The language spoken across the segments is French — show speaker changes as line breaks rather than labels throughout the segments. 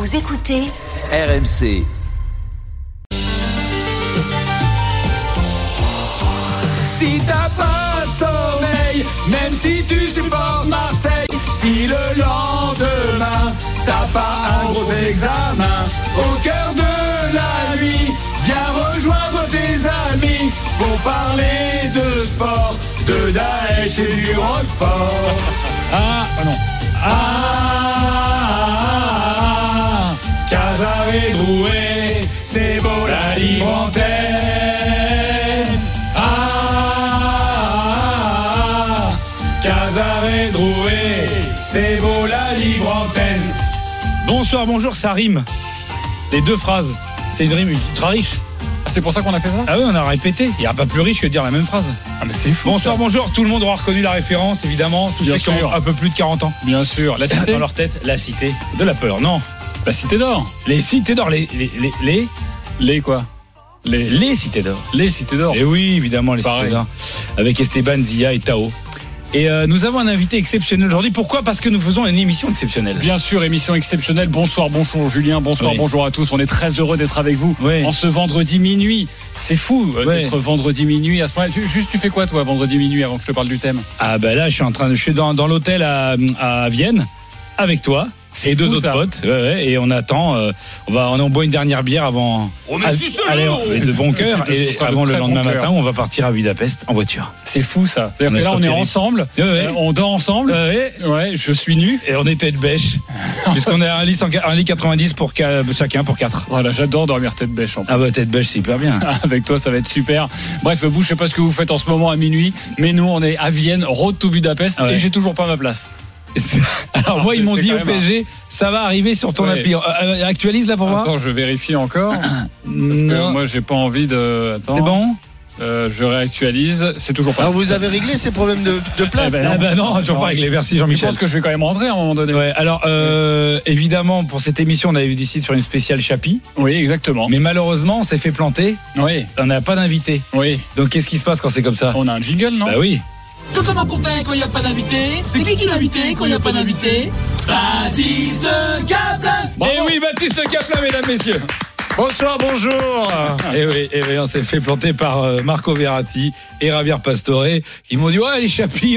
Vous écoutez
RMC.
Si t'as pas sommeil, même si tu supportes Marseille, si le lendemain t'as pas un gros examen, au cœur de la nuit, viens rejoindre tes amis pour parler de sport, de Daesh et du Roquefort. Casaré Drouet, c'est beau la libre antenne. Casaré Drouet, c'est beau la libre antenne.
Bonsoir, bonjour, ça rime. Les deux phrases. C'est une rime ultra riche.
C'est pour ça qu'on a fait ça ?
Ah oui, on a répété. Il n'y a pas plus riche que de dire la même phrase.
Ah mais c'est fou.
Bonsoir, bonjour. Tout le monde aura reconnu la référence, évidemment. Tous ceux qui ont un peu plus de 40 ans.
Bien sûr. La cité
dans leur tête, la cité de la peur. Non.
La cité d'or.
Les cités d'or. Les
quoi ?
Les cités d'or.
Les cités d'or.
Et oui, évidemment, les cités d'or. Avec Esteban, Zia et Tao. Et nous avons un invité exceptionnel aujourd'hui. Pourquoi ? Parce que nous faisons une émission exceptionnelle.
Bien sûr, émission exceptionnelle. Bonsoir, bonjour Julien. Bonsoir, bonjour à tous. On est très heureux d'être avec vous en ce vendredi minuit. C'est fou d'être vendredi minuit à ce moment-là. Tu fais quoi toi vendredi minuit avant que je te parle du thème ?
Ah ben là, je suis dans l'hôtel à Vienne avec toi. Et deux autres potes, et on attend. On boit une dernière bière avant. Allez, de bon cœur. Et avant le lendemain matin, on va partir à Budapest en voiture.
C'est fou ça. C'est-à-dire que là, on est ensemble, on dort ensemble. Je suis nu
et on est tête bêche, puisqu'on est à un lit 90 pour chacun pour 4.
Voilà, j'adore dormir tête bêche. En plus.
Ah bah tête bêche, c'est hyper bien.
Avec toi, ça va être super. Bref, vous, je sais pas ce que vous faites en ce moment à minuit, mais nous, on est à Vienne, road to Budapest, et j'ai toujours pas ma place.
Alors moi ils m'ont dit au PSG ça va arriver sur ton appli. Actualise là pour voir.
Attends, je vérifie encore parce que moi j'ai pas envie de. Attends.
C'est bon.
Je réactualise, c'est toujours pas.
Alors vous avez réglé ces problèmes de place?
Non, toujours pas réglé. Merci Jean-Michel.
Je pense que je vais quand même rentrer à un moment donné.
Ouais. Alors évidemment pour cette émission on avait décidé de faire une spéciale Chapi.
Oui, exactement.
Mais malheureusement on s'est fait planter.
Oui.
On n'a pas d'invité.
Oui.
Donc qu'est-ce qui se passe quand c'est comme ça?
On a un jingle, non?
Bah oui.
Comment qu'on fait quand il n'y a pas d'invité? C'est qui l'a invité quand il n'y a pas d'invité? Baptiste Le Caplin.
Eh oui, Baptiste Le Caplin, mesdames, messieurs.
Bonsoir, bonjour.
Et oui, on s'est fait planter par Marco Verratti et Javier Pastore qui m'ont dit les chapis,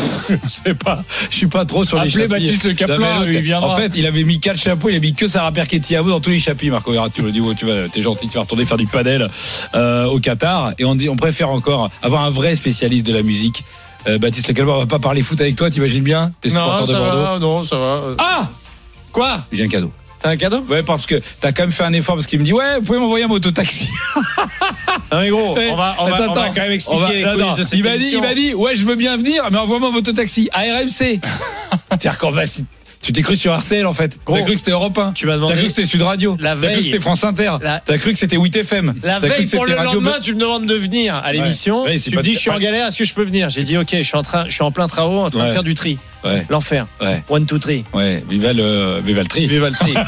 je suis pas trop sur les chapis.
Baptiste Le Caplin, il viendra.
En fait, il avait mis 4 chapeaux, il a mis que Sarah Perchetti-Avo dans tous les chapis. Marco Verratti, on lui dit t'es gentil, tu vas retourner faire du padel au Qatar. Et on préfère encore avoir un vrai spécialiste de la musique. Baptiste Le Caplin, on va pas parler foot avec toi, t'imagines bien? T'es supporter de Bordeaux.
Non, ça va.
Ah,
quoi?
J'ai un cadeau.
T'as un cadeau?
Ouais, parce que t'as quand même fait un effort, parce qu'il me dit vous pouvez m'envoyer un mototaxi.
Non mais gros, on va quand même expliquer les coulisses de cette émission.
Il m'a dit je veux bien venir, mais envoie-moi un mototaxi à RMC. C'est-à-dire qu'on va. Tu t'es cru sur RTL en fait. T'as cru que c'était Europe 1.
Tu m'as demandé.
T'as cru que c'était Sud Radio.
La veille.
T'as cru que c'était France Inter. T'as cru que c'était 8FM.
La veille pour le lendemain, tu me demandes de venir à l'émission.
Ouais,
tu me dis je suis en galère, est-ce que je peux venir? J'ai dit ok, je suis en plein travaux, en train de faire du tri.
Ouais.
L'enfer. Ouais. 1, 2, 3.
Ouais. Viva le tri.
Viva le tri.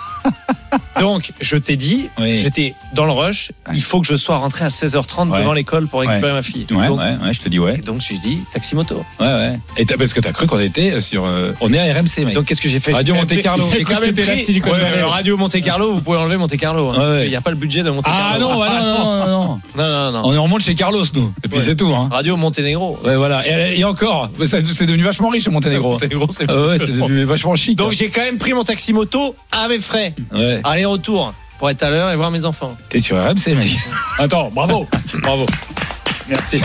Donc, je t'ai dit, j'étais dans le rush, il faut que je sois rentré à 16h30 devant l'école pour récupérer ma fille. Donc,
je te dis
Donc, j'ai dit taxi moto.
Ouais. Et parce que t'as cru qu'on était sur. On est à RMC, mec.
Donc, qu'est-ce que j'ai fait?
Radio Monte Carlo.
J'ai quand même pris Silicon Valley. Radio Monte Carlo, vous pouvez enlever Monte Carlo. Il n'y a pas le budget de Monte Carlo.
Non. On remonte chez Carlos, nous. Et puis c'est tout.
Radio Monténégro.
Ouais, voilà. Et encore, c'est devenu vachement riche, Monténégro.
Monténégro, c'est
devenu vachement chic.
Donc, j'ai quand même pris mon taxi moto à mes frais.
Ouais.
Aller-retour. Pour être à l'heure et voir mes enfants.
T'es sur RMC, mec.
Attends, bravo.
Merci.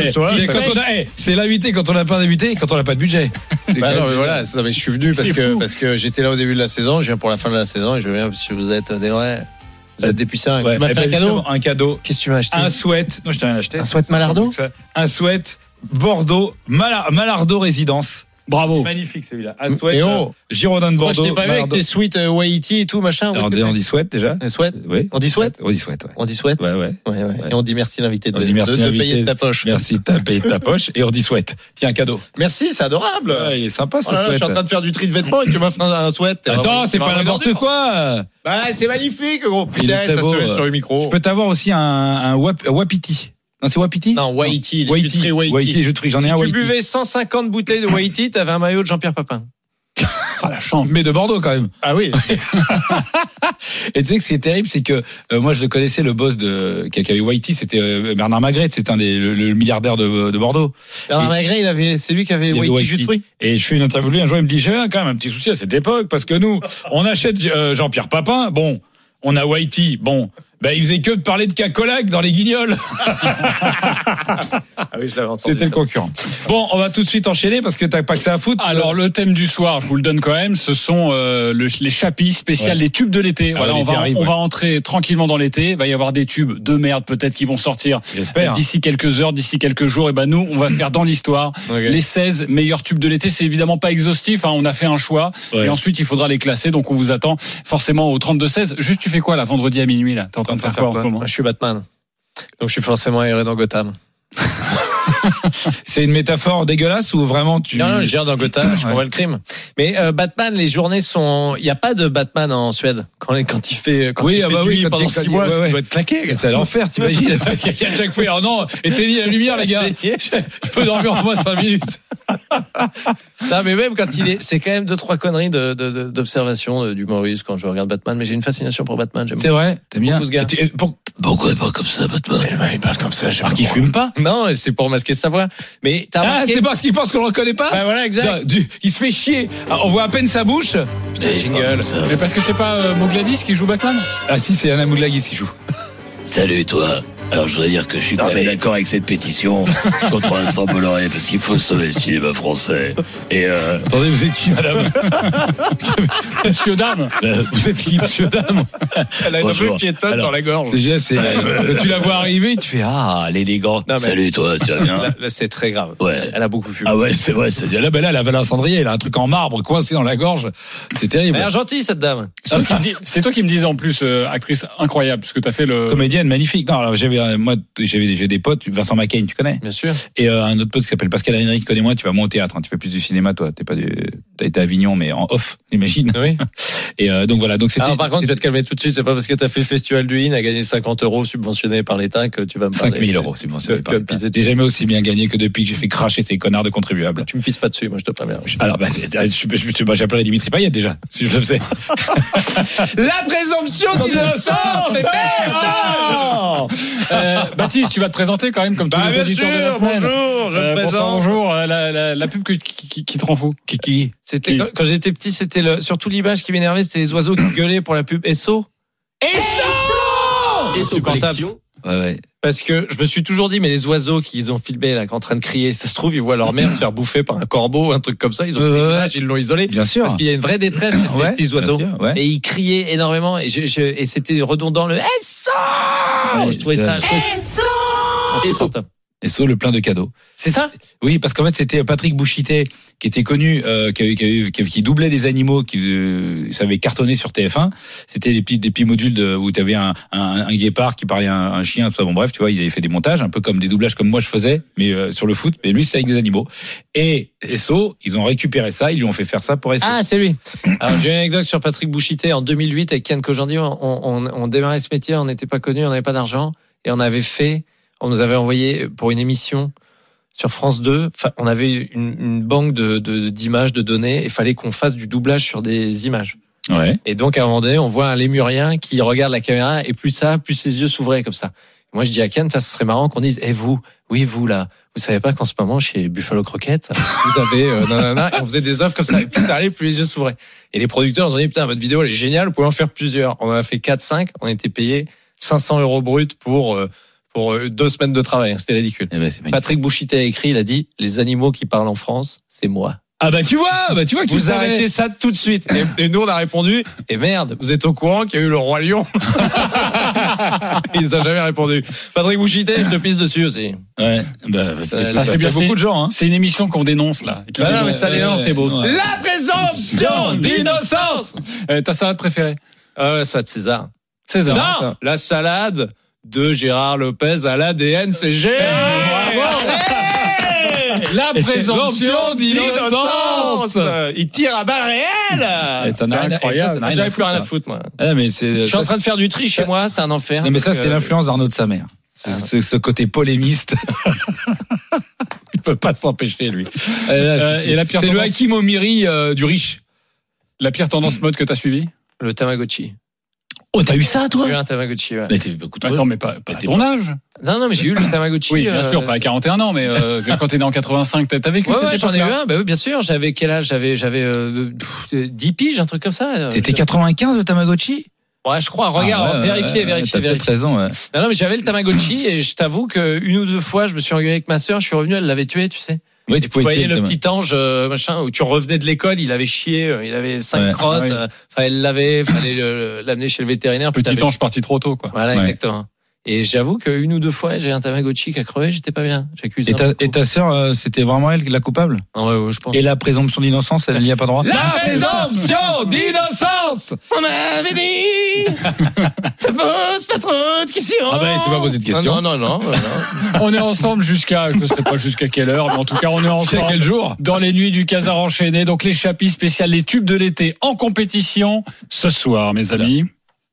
C'est l'invité quand on n'a pas d'invité, quand on n'a pas de budget.
Non, mais voilà, je suis venu parce que j'étais là au début de la saison, je viens pour la fin de la saison et je viens parce que vous êtes des vrais. Vous êtes des puissants. Tu m'as fait un cadeau. Qu'est-ce que tu m'as acheté?
Un sweat. Non, je t'ai rien acheté.
Un sweat Malardo?
Un sweat Bordeaux Malardo Résidence.
Bravo.
Magnifique celui-là. Un sweat Girondin de Bordeaux.
Moi, je t'ai pas vu avec tes sweats Waiti et tout, machin.
On dit sweat déjà.
Sweat?
Oui.
On dit sweat?
On dit sweat, ouais.
On dit sweat?
Ouais.
Et on dit merci l'invité de payer de ta poche.
Merci de payer de ta poche. Et on dit sweat. Tiens, un cadeau.
Merci, c'est adorable.
Ouais, il est sympa ce sweat.
Je suis en train de faire du tri de vêtements et tu m'offres un sweat.
Attends, c'est pas n'importe quoi.
C'est magnifique, gros. Putain, ça se met sur le micro.
Je peux t'avoir aussi un Wapiti. Non, c'est Wapiti?
Non, Waiti.
Waiti, jus de fruits. J'en ai un
Si
Waiti.
tu buvais 150 bouteilles de Waiti, t'avais un maillot de Jean-Pierre Papin.
La chance. Mais de Bordeaux quand même.
Ah oui.
Et tu sais que ce qui est terrible, c'est que moi je le connaissais, le boss qui avait Whitey, c'était Bernard Magret, c'était le milliardaire de Bordeaux.
Bernard Magret, c'est lui qui avait Whitey jus de fruits.
Et je fais une interview lui un jour, il me dit j'ai quand même un petit souci à cette époque parce que nous on achète Jean-Pierre Papin, bon, on a Whitey, bon. Il faisait que de parler de cacolac dans les Guignols.
Ah oui, je l'avais entendu.
C'était le concurrent. Bon, on va tout de suite enchaîner parce que t'as pas que ça à foutre.
Alors, le thème du soir, je vous le donne quand même, ce sont les chapis spéciales, les tubes de l'été. Voilà, on va entrer tranquillement dans l'été. Il va y avoir des tubes de merde peut-être qui vont sortir.
J'espère.
D'ici quelques heures, d'ici quelques jours. Et nous, on va faire dans l'histoire les 16 meilleurs tubes de l'été. C'est évidemment pas exhaustif. On a fait un choix. Ouais. Et ensuite, il faudra les classer. Donc, on vous attend forcément au 32-16. Juste, tu fais quoi là, vendredi à minuit là? T'es en train de faire quoi en ce moment?
Moi, je suis Batman. Donc, je suis forcément erré dans Gotham.
C'est une métaphore dégueulasse ou vraiment
Non, je gère dans Gotham, je combats le crime. Mais Batman, les journées sont. Il n'y a pas de Batman en Suède quand il fait. Quand il fait nuit pendant 6 mois, ça doit être claqué.
C'est l'enfer, t'imagines? À chaque fois, non, éteignez la lumière, les gars. Je peux dormir en moins 5 minutes.
Non, mais même quand c'est quand même 2-3 conneries d'observation d'humoriste quand je regarde Batman. Mais j'ai une fascination pour Batman.
C'est vrai, t'aimes bien.
Pourquoi il parle comme ça, Batman?
Il parle comme ça. Alors qu'il fume pas?
Non, c'est pour masquer sa voix. Mais
c'est parce qu'il pense qu'on le reconnaît pas?
Voilà, exact.
Il se fait chier. On voit à peine sa bouche.
Jingle.
Mais parce que c'est pas Mougladis qui joue Batman?
Ah si, c'est Anna Mougladis qui joue.
Salut toi. Alors je voudrais dire que je suis quand même d'accord avec cette pétition contre Vincent Bolloré parce qu'il faut sauver le cinéma français. Et
attendez, vous êtes qui, madame?
Monsieur Dame.
Vous êtes qui, monsieur Dame?
Elle a une vue piétonne dans la gorge.
Tu la vois arriver, tu fais l'élégant.
Salut toi, tu vas bien?
Là, c'est très grave.
Ouais.
Elle a beaucoup fumé.
Ah ouais, c'est vrai.
Là, elle avait un cendrier, elle a un truc en marbre coincé dans la gorge. C'est terrible.
Elle est gentille cette dame.
C'est toi qui me disais en plus, actrice incroyable, parce que t'as fait le.
Comédienne magnifique. Non, alors j'ai des potes, Vincent Macaigne, tu connais?
Bien sûr.
Et un autre pote qui s'appelle Pascal Henry, qui connaît moins, tu vas moins au théâtre, tu fais plus du cinéma, toi. T'as été à Avignon, mais en off, imagine.
Oui.
Et donc voilà. Donc
alors, par contre, je vais te calmer tout de suite, c'est pas parce que t'as fait le festival du IN à gagner 50 € subventionnés par l'État que tu vas me parler.
5 000 € subventionnés par l'État. J'ai jamais aussi bien gagné que depuis que j'ai fait cracher ces connards de contribuables.
Tu me pisses pas dessus, moi je te préviens.
Alors, j'appellerais Dimitri Payet déjà, si je le faisais.
La présomption d'innocence, c'est merde!
Baptiste, tu vas te présenter quand même comme tous les auditeurs de la semaine.
Bonjour, je me présente.
Bonjour, la pub qui te rend fou.
Qui
C'était quand j'étais petit, c'était surtout l'image qui m'énervait, c'était les oiseaux qui gueulaient pour la pub Esso.
Esso Collection.
Ouais.
Parce que je me suis toujours dit, mais les oiseaux qu'ils ont filmés là, qui sont en train de crier, ça se trouve, ils voient leur mère se faire bouffer par un corbeau, un truc comme ça. Ils ont pris l'image, ils l'ont isolé.
Bien sûr.
Parce qu'il y a une vraie détresse chez ces petits oiseaux. Sûr, et ils criaient énormément. Et c'était redondant le Esso. Je trouvais ça. Esso.
Esso, le plein de cadeaux.
C'est ça?
Oui, parce qu'en fait, c'était Patrick Bouchité, qui était connu, qui doublait des animaux, qui savait cartonner sur TF1. C'était des petits modules où tu avais un guépard qui parlait un chien, tout ça. Bon, bref, tu vois, il avait fait des montages, un peu comme des doublages comme moi je faisais, mais sur le foot. Mais lui, c'était avec des animaux. Et Esso, ils ont récupéré ça, ils lui ont fait faire ça pour Esso.
Ah, c'est lui. Alors, j'ai une anecdote sur Patrick Bouchité. En 2008, avec Kian Kojandi, on démarrait ce métier, on n'était pas connus, on n'avait pas d'argent. Et on nous avait envoyé pour une émission sur France 2. On avait une banque d'images, de données. Il fallait qu'on fasse du doublage sur des images.
Ouais.
Et donc, à un moment donné, on voit un lémurien qui regarde la caméra et plus ses yeux s'ouvraient comme ça. Et moi, je dis à Ken, ça serait marrant qu'on dise, vous là, vous savez pas qu'en ce moment, chez Buffalo Croquette, vous avez, et on faisait des offres comme ça. Et plus ça allait, plus les yeux s'ouvraient. Et les producteurs nous ont dit, putain, votre vidéo, elle est géniale, vous pouvez en faire plusieurs. On en a fait 4-5. On était payé 500 € brut pour 2 semaines de travail. C'était ridicule. Patrick Bouchité a écrit, il a dit, les animaux qui parlent en France, c'est moi.
Ah tu vois que
vous arrêtez ça tout de suite. Et nous on a répondu, et merde, vous êtes au courant qu'il y a eu le roi lion? Il nous a jamais répondu. Patrick Bouchité, je te pisse dessus aussi.
Ouais.
C'est bien, beaucoup de gens. C'est une émission qu'on dénonce là.
Non, mais ça dénonce, c'est beau.
Ouais.
La présomption d'innocence.
Ta salade préférée?
Salade César. Non, la salade de Gérard Lopez à l'ADN CG.
La présomption d'innocence.
Il tire à balles réelles.
C'est incroyable.
J'avais plus rien à foutre, moi.
Mais
je suis en train de faire du tri chez moi, c'est un enfer.
Non, mais ça, c'est l'influence d'Arnaud de sa mère. C'est ce côté polémiste. Il peut pas s'empêcher, lui.
Et la
c'est le Hakim Omiri du riche.
La pire tendance mode que t'as suivie?
Le Tamagotchi.
Oh, t'as eu ça, toi?
J'ai eu un Tamagotchi, ouais.
Mais t'es beaucoup trop.
Attends, mais pas à ton âge.
Non, mais j'ai eu le Tamagotchi.
Oui, bien sûr, pas à 41 ans, mais quand t'es né en 85, t'as vécu cette
Ouais, j'en ai eu
époque-là?
un. Bah oui, bien sûr. J'avais quel âge? J'avais 10 piges, un truc comme ça.
C'était 95 le Tamagotchi?
Ouais, je crois. Regarde, vérifiez.
T'as peut-être raison, ouais.
Non, mais j'avais le Tamagotchi et je t'avoue que une ou deux fois, je me suis engueulé avec ma sœur. Je suis revenu, elle l'avait tué, tu sais.
Oui,
Tu voyais le petit ange, machin, où tu revenais de l'école, il avait chié, il avait 5 crottes.
Ah oui.
Fallait l'amener chez le vétérinaire.
Petit ange parti trop tôt, quoi.
Voilà,
Ouais.
exactement. Et j'avoue qu'une ou deux fois, j'ai un Tamagotchi qui a crevé, j'étais pas bien. J'accuse.
Et ta sœur, c'était vraiment elle la coupable?
Ouais, je pense.
Et la présomption d'innocence, elle n'y a pas droit?
La présomption d'innocence! On m'avait dit! Te pose pas trop de questions!
Ah ben, c'est pas posé de question.
Non.
On est ensemble jusqu'à, je ne sais pas jusqu'à quelle heure, mais en tout cas, on est ensemble.
Quel jour?
Dans les nuits du Casar enchaîné. Donc, les chapis spéciales, les tubes de l'été en compétition ce soir, mes amis.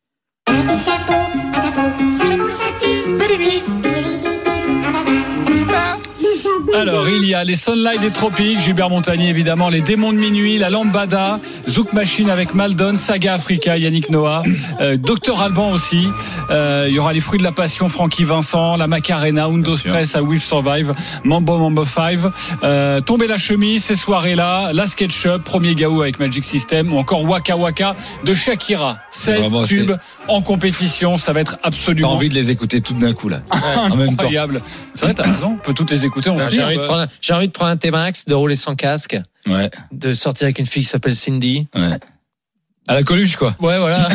Alors, il y a les Sunlight des Tropiques, Gilbert Montagnier évidemment, les Démons de Minuit, la Lambada, Zouk Machine avec Maldon, Saga Africa, Yannick Noah, Dr Alban aussi. Il y aura les Fruits de la Passion, Francky Vincent, la Macarena, Undo Stress à Will Survive, Mambo 5, Tomber la chemise, ces soirées-là, la SketchUp, Premier Gaou avec Magic System ou encore Waka Waka de Shakira. 16
Vraiment,
tubes en compétition, ça va être
T'as
absolument
envie de les écouter tout d'un coup, là. En même temps.
incroyable. C'est vrai, t'as raison, on peut toutes les écouter, on va
J'ai
dire.
envie de prendre un T-Max, de rouler sans casque,
Ouais,
de sortir avec une fille qui s'appelle Cindy.
ouais. À la Coluche, quoi.
Ouais, voilà.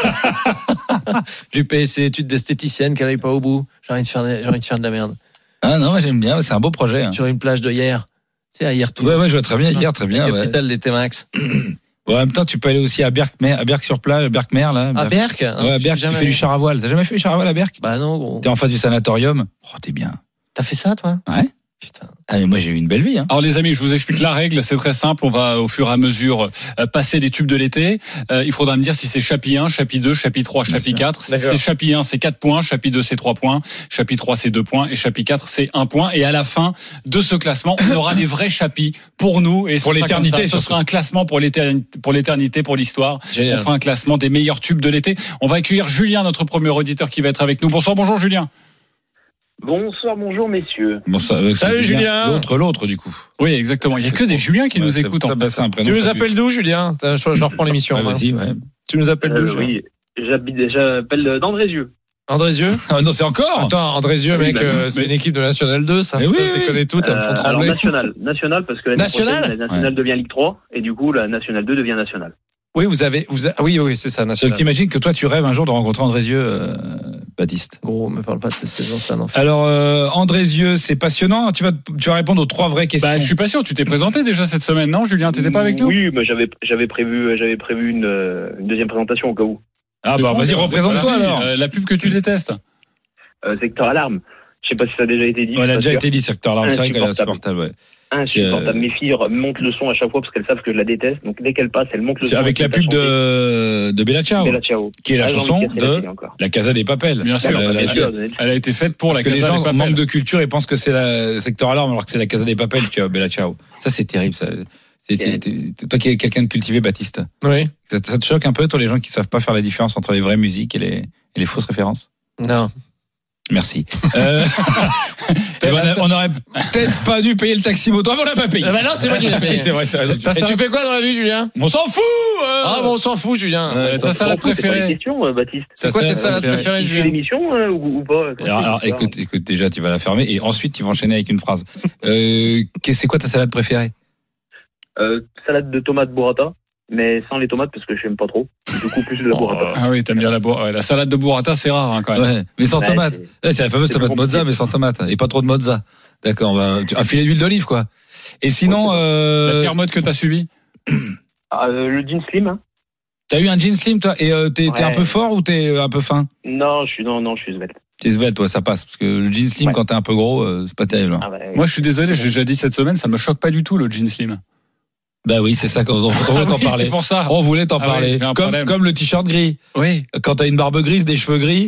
Je lui paye ses études d'esthéticienne qu'elle n'aille pas au bout. J'ai envie de faire de la merde.
Ah non, moi j'aime bien, c'est un beau projet. Hein.
Sur une plage de hier. Tu sais, à hier tout.
Ouais, je vois très bien, hier, très bien. Ouais.
Capitale des T-Max.
Ouais, en même temps, tu peux aller aussi à Berck-sur-Plage, Berck-Mer, là.
À Berck?
Ouais, à Berck, tu fais du char à voile. T'as jamais fait du char à voile à Berck?
Bah non, gros.
T'es en face du sanatorium. Oh, t'es bien.
T'as fait ça, toi?
Ouais.
Putain.
Ah, mais moi, j'ai eu une belle vie, hein.
Alors les amis, je vous explique la règle, c'est très simple, on va au fur et à mesure passer les tubes de l'été. Il faudra me dire si c'est chapitre 1, chapitre 2, chapitre 3, chapitre 4. Si c'est chapitre 1, c'est 4 points, chapitre 2, c'est 3 points, chapitre 3, c'est 2 points et chapitre 4, c'est 1 point. Et à la fin de ce classement, on aura les vrais chapis pour nous. Et
Pour l'éternité,
ce sera un classement pour l'éternité, pour l'histoire.
Génial.
On fera un classement des meilleurs tubes de l'été. On va accueillir Julien, notre premier auditeur qui va être avec nous. Bonjour Julien.
Bonsoir, bonjour messieurs.
Bon, ça,
Salut, Julien.
L'autre, du coup.
Oui, exactement. Il y a que des Juliens qui nous écoutent en fait.
C'est un prénom.
Tu nous appelles d'où, Julien? Je reprends l'émission.
Ouais, vas-y, ouais.
Tu nous appelles d'où, Julien?
Oui, j'appelle d'Andrézieux.
Andrézieux?
Ah, non, c'est encore?
Attends, Andrézieux,
Oui,
mec,
bah,
c'est une équipe de National 2, ça.
Mais oui,
Je les connais toutes, elles me font
Alors
trembler.
national parce que l'année
National
prochaine, la nationale devient Ligue 3 et du coup la nationale 2 devient nationale.
Oui, oui, c'est ça,
Donc,
National.
t'imagines que toi, tu rêves un jour de rencontrer Andrézieux, Baptiste.
Gros, me parle pas de cette saison-là, non.
Alors, Andrézieux, c'est passionnant. Tu vas répondre aux 3 vraies questions.
Bah, je suis pas sûr. Tu t'es présenté déjà cette semaine, non, Julien? T'étais pas avec nous?
Oui, mais j'avais prévu une deuxième présentation au cas où.
Ah, bah, vas-y, représente-toi, alors.
La pub que tu détestes.
Secteur Alarme. Je sais pas si ça a déjà été dit.
Ouais, elle a
je suis
déjà
pas sûr.
été dit, secteur alarme. C'est vrai qu'elle est insupportable, ouais.
Insupportable. Mes filles montent le son à chaque fois parce qu'elles savent que je la déteste. Donc dès qu'elle passe, elles montent le
C'est
son.
avec la pub de Bella Ciao,
Bella Ciao.
qui est la chanson de La Casa des Papel.
Bien sûr.
Elle
Elle a été faite pour la
que les
Casa
gens
des Papel.
manquent de culture et pensent que c'est la secteur alarme alors que c'est la Casa des Papel qui a Bella Ciao. Ça, c'est terrible, ça. Toi qui es quelqu'un de cultivé, Baptiste.
Oui.
Ça te choque un peu, toi, les gens qui savent pas faire la différence entre les vraies musiques et les fausses références?
Non.
Merci. On aurait peut-être pas dû payer le taxi moto. On l'a pas payé.
Bah non, c'est moi qui l'ai payé.
C'est vrai, c'est vrai.
Et tu fais quoi dans la vie, Julien?
On s'en fout.
Ah bon, on s'en fout, Julien.
Ta salade
C'est pas une
préférée?
question, Baptiste.
C'est quoi tes salades préférées,
Tu fais
Julien?
l'émission ou pas?
Alors, écoute, déjà, tu vas la fermer et ensuite tu vas enchaîner avec une phrase. C'est quoi ta salade préférée?
Salade de tomates burrata, mais sans les tomates parce que je n'aime pas trop. Du coup, plus de la burrata.
Ah oui, t'aimes bien la salade de burrata, c'est rare, hein, quand même.
Ouais, mais sans
Ouais,
tomate. C'est la fameuse
c'est
tomate
plus
mozza,
compliqué.
mais sans tomate. Et pas trop de mozza. D'accord, un filet d'huile d'olive, quoi. Et sinon,
La pire mode que t'as suivi?
Le jean slim, hein.
t'as eu un jean slim, toi, et t'es
Ouais.
un peu fort ou t'es un peu fin?
Non, je suis svelte.
T'es svelte, toi, ça passe. Parce que le jean slim,
Ouais.
quand t'es un peu gros, c'est pas terrible. Hein.
Ah bah,
Moi, je suis désolé, j'ai déjà dit cette semaine, ça me choque pas du tout, le jean slim.
Bah oui, c'est ça, on voulait t'en
Oui,
parler.
c'est pour ça.
On voulait t'en
Ah oui,
parler.
j'ai un problème.
Comme le t-shirt gris.
Oui.
Quand t'as une barbe grise, des cheveux gris,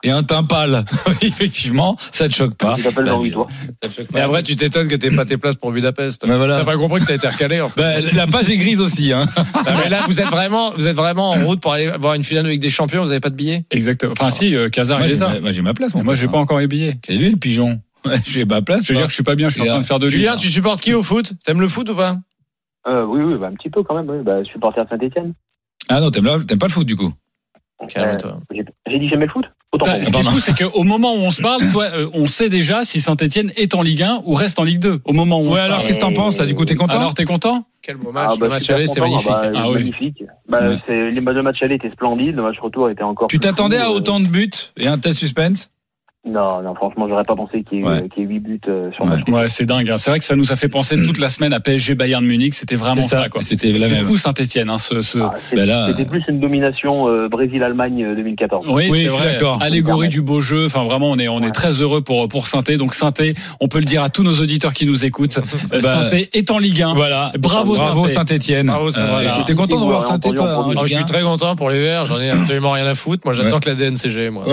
et un teint pâle. Effectivement, ça te choque pas.
Il s'appelle Jean-Louis, toi.
Mais après, tu t'étonnes que t'aies pas tes places pour Budapest.
Ben voilà.
T'as pas compris que t'as été recalé. En fait.
La page est grise aussi. Hein.
Non, mais là, vous êtes vraiment en route pour aller voir une finale de Ligue des Champions. Vous avez pas de billets?
Exactement. Enfin, si, Casar, il est ça.
Moi, j'ai ma place.
Moi, j'ai pas encore les billets.
C'est lui le pigeon. J'ai ma place.
Je veux dire que je suis pas bien, je suis en train de faire de lui.
Julien, tu supportes qui au foot? T'aimes le foot ou pas?
Oui, un petit peu quand même. Oui. Supporter de Saint-Etienne.
Ah non, t'aimes pas le foot du coup.
Calme-toi.
J'ai dit j'aimais le foot. Autant pour
Ce qui est fou, c'est qu'au moment où on se parle, toi, on sait déjà si Saint-Etienne est en Ligue 1 ou reste en Ligue 2. Au moment où on
alors
parle.
qu'est-ce que t'en penses là? Du coup, t'es content?
Alors, t'es content?
Quel beau match. Le match
super
aller, c'était
content.
magnifique.
Magnifique.
Ouais.
Le match aller était splendide. Le match retour était encore.
Tu
plus
t'attendais
fou,
à autant de buts et un tel suspense?
Non, franchement, j'aurais pas pensé qu'il y ait 8 buts sur le match.
Ouais, c'est dingue. Hein. C'est vrai que ça nous a fait penser toute la semaine à PSG Bayern Munich. C'était vraiment ça, quoi.
C'était la
C'est
même.
fou Saint-Etienne. Hein,
C'était plus une domination Brésil-Allemagne 2014.
Oui,
Oui,
c'est
je suis
vrai.
d'accord.
Allégorie du beau jeu. Enfin, vraiment, on est très heureux pour Saint-Étienne. Donc Saint-Étienne, on peut le dire à tous nos auditeurs qui nous écoutent. Saint-Étienne est en Ligue 1.
Voilà.
Bravo
Saint-Étienne.
Bravo, voilà.
T'es content de voir Saint-Étienne, toi, en
Je
Ligue
suis
1?
très content pour les Verts. J'en ai absolument rien à foutre. Moi, j'attends que la DNCG, moi.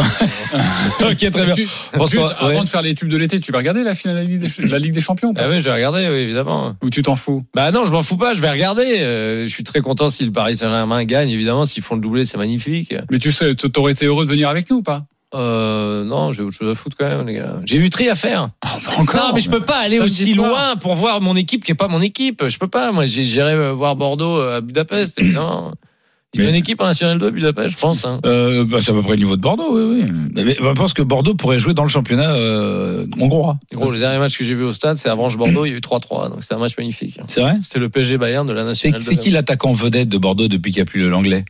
Ok, très bien.
Juste avant de faire les tubes de l'été, tu vas regarder la finale de la Ligue des Champions ou pas?
Ah oui, je vais regarder, oui, évidemment.
Ou tu t'en fous?
Bah non, je m'en fous pas, je vais regarder. Je suis très content si le Paris Saint-Germain gagne, évidemment. S'ils font le doublé, c'est magnifique.
Mais tu sais, t'aurais été heureux de venir avec nous ou pas?
Non, j'ai autre chose à foutre quand même, les gars. J'ai du tri à faire.
Encore?
Non, mais je peux pas aller
Ça me
aussi
dit pas.
loin pour voir mon équipe qui est pas mon équipe. Je peux pas. Moi, j'irai voir Bordeaux à Budapest, évidemment. Il y a une équipe en National 2 à Budapest, je pense. Hein.
C'est à peu près le niveau de Bordeaux, oui. Mais je pense que Bordeaux pourrait jouer dans le championnat hongrois.
Gros, le dernier match que j'ai vu au stade, c'est à Avranches-Bordeaux, il y a eu 3-3, donc c'était un match magnifique.
C'est vrai?
C'était le PSG Bayern de la National 2.
C'est qui l'attaquant vedette de Bordeaux depuis qu'il n'y a plus l'anglais?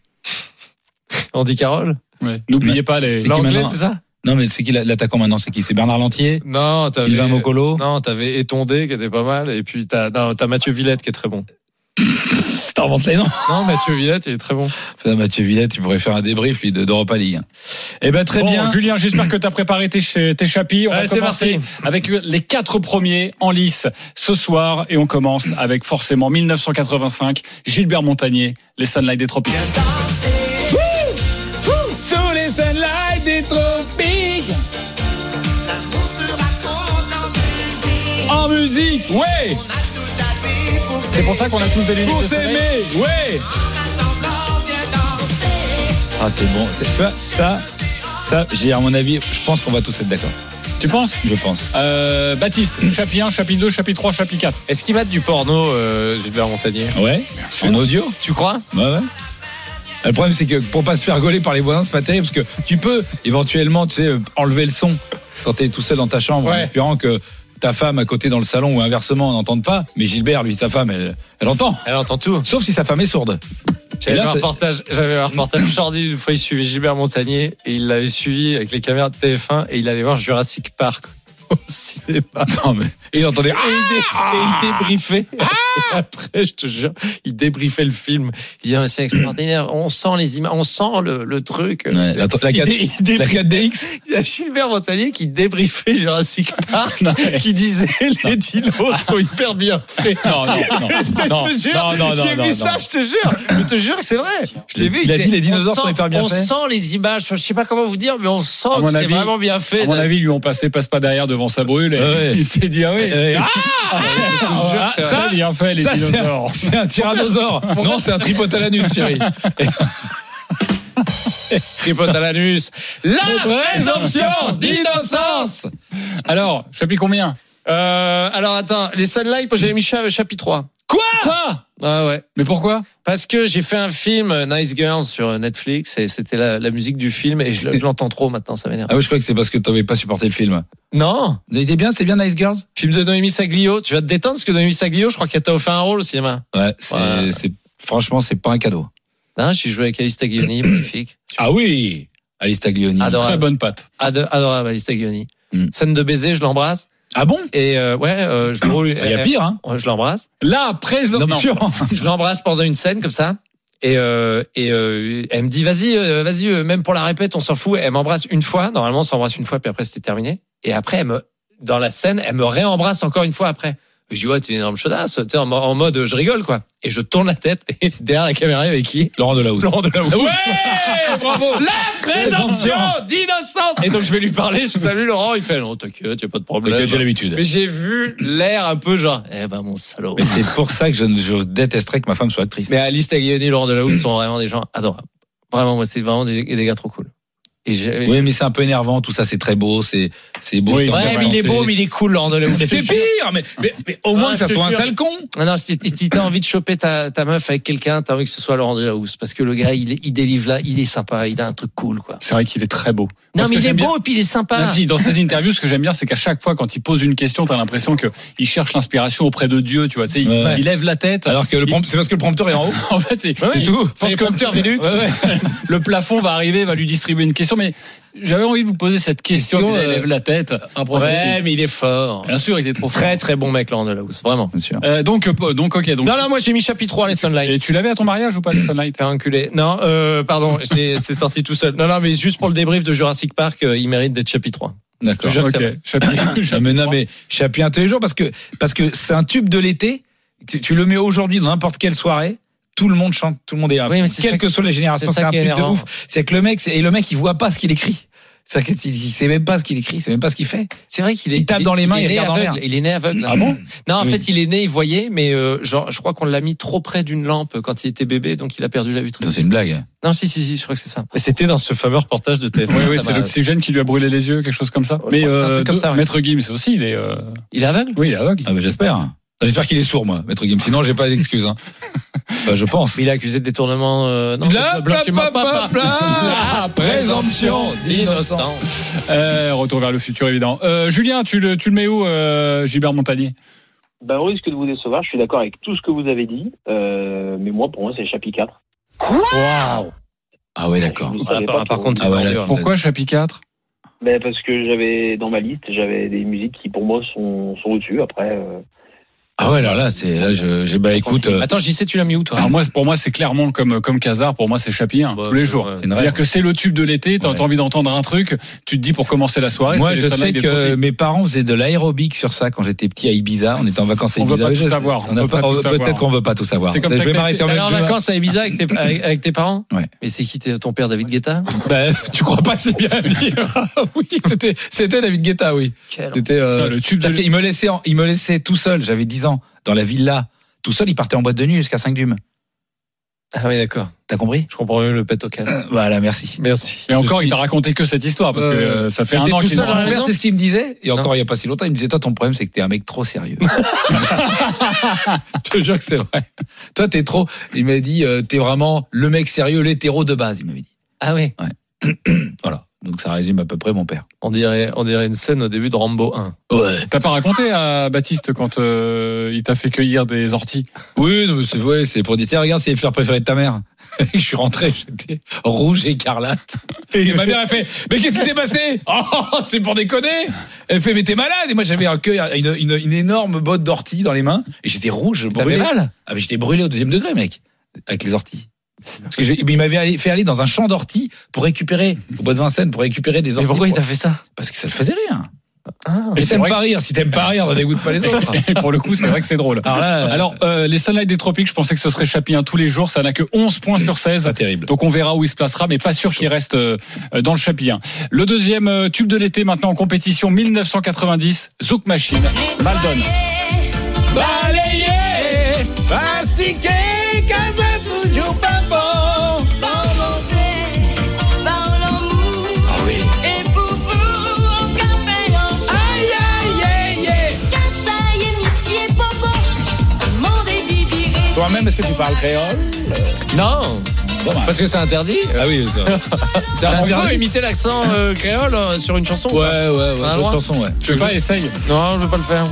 Andy Carroll?
Ouais. N'oubliez pas les.
qui
L'anglais,
maintenant
c'est ça?
Non, mais c'est qui l'attaquant maintenant? C'est qui? C'est Bernard Lantier?
Non,
Sylvain Mokolo?
Non, t'avais Étondé qui était pas mal, et puis t'as Mathieu Villette qui est très bon.
T'inventes les noms?
Non, Mathieu Villette, il est très bon.
Mathieu Villette, il pourrait faire un débrief lui, d'Europa League. Eh ben très bien.
Julien, j'espère que tu as préparé tes chapis. On va
c'est
commencer
parti.
avec les 4 premiers en lice ce soir. Et on commence avec forcément 1985, Gilbert Montagnier, les Sunlight des Tropiques.
Sous les sunlights des tropiques. En musique, ouais.
C'est pour ça qu'on a tous des lunettes
Pour
de soleil.
s'aimer, ouais.
Ah, c'est bon. Tu vois, ça, j'ai à mon avis, je pense qu'on va tous être d'accord.
Tu penses?
Je pense.
Baptiste, chapitre 1, chapitre 2, chapitre 3, chapitre 4.
Est-ce qu'il va du porno, Gilbert Montagnier?
Ouais. En audio.
Tu crois?
Ouais. Le problème, c'est que pour pas se faire gauler par les voisins, c'est pas terrible parce que tu peux éventuellement, tu sais, enlever le son quand t'es tout seul dans ta chambre en espérant que ta femme à côté dans le salon ou inversement n'entende pas. Mais Gilbert, lui, sa femme, elle entend.
Elle entend tout.
Sauf si sa femme est sourde.
J'avais un reportage aujourd'hui une fois, il suivait Gilbert Montagnier et il l'avait suivi avec les caméras de TF1 et il allait voir Jurassic Park au cinéma.
Non, mais et il entendait.
Et il débriefait. Et après, je te jure, il débriefait le film. Il disait, c'est extraordinaire. On sent les images, on sent le truc.
Ouais, la 4DX.
Il y a Gilbert Montagnier qui débriefait Jurassic Park, qui disait les dinos sont hyper bien faits.
Non.
J'ai vu ça, je te jure que c'est vrai. Je l'ai vu.
Il a dit les dinosaures sont hyper bien faits.
On sent les images. Je sais pas comment vous dire, mais on sent que c'est vraiment bien fait.
À mon avis, lui, on passe pas derrière devant sa brûle. Et il s'est dit, ah oui.
Ça,
bien fait, les dinosaures.
C'est un tyrannosaure. Non, c'est un tripotalanus, chérie.
Tripotalanus. La présomption d'innocence.
Alors, chapitre combien?
Alors attends, les Sunlight, j'avais mis chapitre 3.
Quoi?
Ah ouais.
Mais pourquoi?
Parce que j'ai fait un film Nice Girls sur Netflix et c'était la musique du film et je l'entends trop maintenant, ça m'énerve.
Ah oui, je crois que c'est parce que t'avais pas supporté le film.
Non.
Il est bien, c'est bien Nice Girls.
Film de Noémie Saglio. Tu vas te détendre parce que Noémie Saglio, je crois qu'elle t'a offert un rôle au cinéma.
Ouais, franchement, c'est pas un cadeau.
Non, j'ai joué avec Alice Taglioni, magnifique.
Ah oui, Alice Taglioni.
Adorable.
Très bonne patte.
Adorable Alice Taglioni. Scène de baiser, je l'embrasse.
Ah bon?
Et je roule.
Il y a pire, hein.
Je l'embrasse.
La présomption.
Je l'embrasse pendant une scène comme ça. Et elle me dit vas-y, même pour la répète, on s'en fout. Elle m'embrasse une fois. Normalement, on s'embrasse une fois, puis après c'était terminé. Et après, dans la scène, elle me réembrasse encore une fois après. Je dis, ouais, t'es une énorme chaudasse. Tu sais, en mode, je rigole, quoi. Et je tourne la tête, et derrière la caméra, avec qui?
Laurent Delahousse.
Ouais! Bravo! La présomption d'innocence! Et donc, je vais lui parler, je salue Laurent, il fait, non, t'inquiète, y'a pas de problème.
J'ai l'habitude.
Mais j'ai vu l'air un peu genre, mon salaud.
Mais c'est pour ça que je détesterais que ma femme soit actrice.
Mais Alice Taglioni et Laurent Delahousse sont vraiment des gens adorables. Vraiment, moi, c'est vraiment des gars trop cool.
Oui, mais c'est un peu énervant, tout ça, c'est très beau, c'est beau.
Oui, mais il est beau, mais il est cool, Laurent Delahousse.
Mais c'est pire, mais au moins que ça soit un sale con.
Non, si t'as envie de choper ta meuf avec quelqu'un, t'as envie que ce soit Laurent Delahousse, parce que le gars, il délivre là, il est sympa, il a un truc cool, quoi.
C'est vrai qu'il est très beau.
Non, mais il est beau, et puis il est sympa.
Et puis, dans ses interviews, ce que j'aime bien, c'est qu'à chaque fois, quand il pose une question, t'as l'impression qu'il cherche l'inspiration auprès de Dieu, tu vois. Il lève la tête.
Alors que c'est parce que le prompteur est en haut.
En fait, c'est
tout.
C'est le prompteur Velux. Le plafond va arriver, va lui distribuer une question, mais j'avais envie de vous poser cette question. Il lève la tête.
Ouais, mais il est fort.
Bien sûr, il est trop fort.
Très très bon mec, Laurent Delahousse, vraiment.
Bien sûr.
Donc, ok.
Non, moi j'ai mis chapitre 3, les Sunlight.
Et tu l'avais à ton mariage ou pas, les Sunlight?
Faire enculé. Non, pardon, c'est sorti tout seul. Non, mais juste pour le débrief de Jurassic Park, il mérite d'être chapitre 3.
D'accord.
Chapitre.
Mais Chapi un tous les jours parce que c'est un tube de l'été. Tu le mets aujourd'hui dans n'importe quelle soirée. Tout le monde chante, tout le monde est.
Oui,
quelle que soit la génération, c'est un truc de ouf. C'est que le mec, il voit pas ce qu'il écrit. C'est qu'il sait même pas ce qu'il écrit, c'est même pas ce qu'il fait.
C'est vrai qu'il
tape dans les mains, il regarde en l'air.
Il est né aveugle.
Ah bon?
Non, en fait, il est né, il voyait, mais genre, je crois qu'on l'a mis trop près d'une lampe quand il était bébé, donc il a perdu la vue.
Ça, c'est une blague.
Non, si, je crois que c'est ça. Mais c'était dans ce fameux reportage de TF1.
Oui, c'est l'oxygène qui lui a brûlé les yeux, quelque chose comme ça. Mais
comme ça, ouais.
Maître Gims aussi, il est
aveugle?
Oui, il est aveugle.
Ah, bah, j'espère. J'espère qu'il est sourd, moi, Maître Gims. Sinon, j'ai pas d'excuses. Je pense.
Mais il a accusé de détournement.
La présomption d'innocence.
Retour vers le futur, évidemment. Julien, tu le mets où, Gilbert Montagnier?
Au risque de vous décevoir, je suis d'accord avec tout ce que vous avez dit, mais pour moi, c'est Chapi 4.
Waouh!
Ah ouais, d'accord.
Par contre,
pourquoi Chapi 4?
Parce que dans ma liste, j'avais des musiques qui pour moi sont au-dessus. Après.
Ah ouais, écoute.
Attends, JC, tu l'as mis où, toi?
Alors pour moi, c'est clairement comme Casar. Pour moi, c'est Chapi 1, tous les jours. C'est-à-dire que c'est le tube de l'été. T'as envie d'entendre un truc, tu te dis pour commencer la soirée.
Moi, je sais que mes parents faisaient de l'aérobic sur ça quand j'étais petit à Ibiza. On était en vacances à Ibiza.
On veut pas tout savoir.
Peut-être qu'on veut pas tout savoir.
C'est comme ça.
Je vais m'arrêter en vacances à Ibiza avec tes parents? Ouais. Mais c'est qui ton père, David Guetta?
Tu crois pas que c'est bien dit? Oui, c'était David Guetta, oui. C'était
le tube.
Il me laissait tout seul. J'avais 10 ans. Dans la villa, tout seul, il partait en boîte de nuit jusqu'à 5 dumes.
Ah oui, d'accord.
T'as compris?
Je comprends mieux le pet au casse.
Voilà, merci.
Et encore, il t'a raconté que cette histoire, parce que ça fait un an qu'il
m'a raconté. C'est ce qu'il me disait. Et encore, il y a pas si longtemps, il me disait, toi, ton problème, c'est que t'es un mec trop sérieux. Je te jure que c'est vrai. Toi, t'es trop, il m'a dit, t'es vraiment le mec sérieux, l'hétéro de base, il m'avait dit.
Ah oui?
Ouais. Voilà. Donc ça résume à peu près mon père.
On dirait une scène au début de Rambo 1.
Ouais.
T'as pas raconté à Baptiste quand il t'a fait cueillir des orties?
Oui, non, c'est pour dire, tiens, regarde, c'est les fleurs préférées de ta mère. Je suis rentré, j'étais rouge écarlate. Et ma mère a fait, mais qu'est-ce qui s'est passé? Oh, c'est pour déconner. Elle fait, mais t'es malade. Et moi, j'avais une énorme botte d'orties dans les mains. Et j'étais rouge, brûlé.
T'avais mal?
Ah, mais j'étais brûlé au 2e degré, mec. Avec les orties. Parce que il m'avait fait aller dans un champ d'orties pour récupérer, au bois de Vincennes, pour récupérer des orties.
Mais pourquoi il t'a fait ça?
Parce que ça le faisait rire.
Mais
t'aimes pas rire. Si t'aimes pas rire, ne dégoûte pas les autres.
Et pour le coup, c'est vrai que c'est drôle. Alors, les Sunlight des Tropiques, je pensais que ce serait Chapi 1 tous les jours. Ça n'a que 11 points sur 16.
Pas terrible.
Donc on verra où il se placera, mais pas sûr qu'il reste dans le Chapi 1. Le deuxième tube de l'été maintenant en compétition, 1990, Zouk Machine, Maldon.
Balayé, mastiqué, casa toujours pas bon. Toi-même, est-ce que tu parles créole?
Non. Parce que c'est interdit.
Ah oui,
c'est interdit. On peut imiter l'accent créole sur une chanson?
Ouais, sur une chanson, ouais.
Tu veux pas essayer?
Non, je veux pas le faire.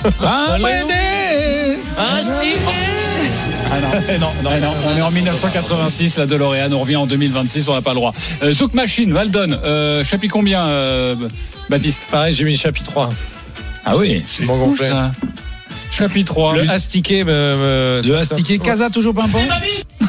Non, on est en 1986, la DeLorean, on revient en 2026, on n'a pas le droit. Zouk Machine, Maldon, Chapi combien, Baptiste?
Pareil, j'ai mis Chapi 3.
Ah oui,
c'est bon complet.
Chapitre 3.
Le astiqué
Le astiqué, Casa toujours pimpon.